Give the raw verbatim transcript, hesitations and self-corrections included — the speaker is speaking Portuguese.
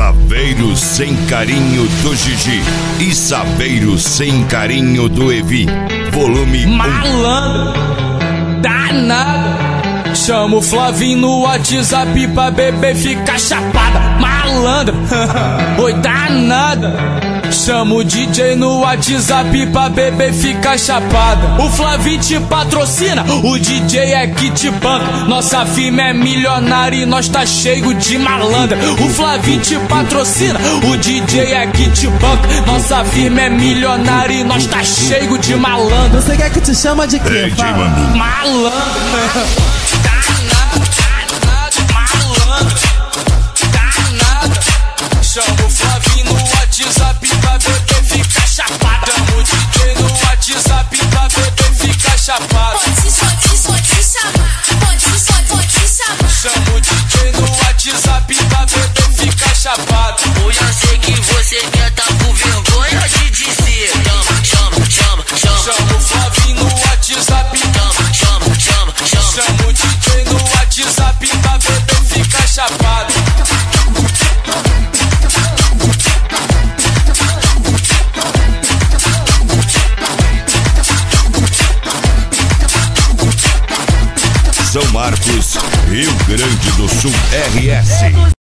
Saveiros sem carinho do Gigi e Saveiros sem carinho do Evi. Volume Malandro, danado. Chama o Flavinho no WhatsApp pra bebê ficar chapada. Malandro, oi danada. Chama o D J no WhatsApp pra bebê ficar chapada. O Flavinho te patrocina, o D J é que te banca. Nossa firma é milionária e nós tá cheio de malandra. O Flavinho te patrocina, o D J é que te banca. Nossa firma é milionária e nós tá cheio de malandra. Você quer que te chama de quê? Malandro. Chama o Flavinho no WhatsApp pra bebê ficar chapada. Chama o D J no WhatsApp pra bebê ficar chapada. Pode, pode, pode chamar. Pode, pode, pode chamar. Chama o D J no WhatsApp pra bebê ficar chapada. Eu já sei que você quer tá com vergonha de dizer. Chama, chama, chama, chama. Chama o Flavinho no WhatsApp. Chama, chama, chama, chama. Chama o D J no WhatsApp pra bebê ficar chapada. São Marcos, Rio Grande do Sul, R S.